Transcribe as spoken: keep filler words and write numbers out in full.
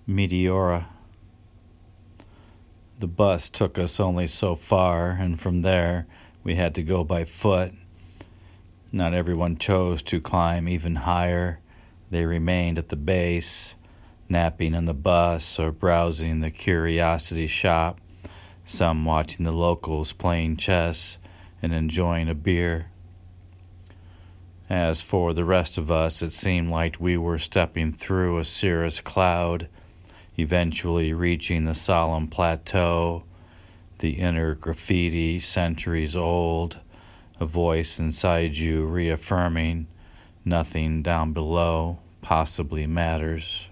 Meteora. The bus took us only so far, and from there we had to go by foot. Not everyone chose to climb even higher. They remained at the base, napping on the bus or browsing the curiosity shop, some watching the locals playing chess and enjoying a beer. As for the rest of us, it seemed like we were stepping through a cirrus cloud, eventually reaching the solemn plateau, the inner graffiti centuries old, a voice inside you reaffirming nothing down below possibly matters.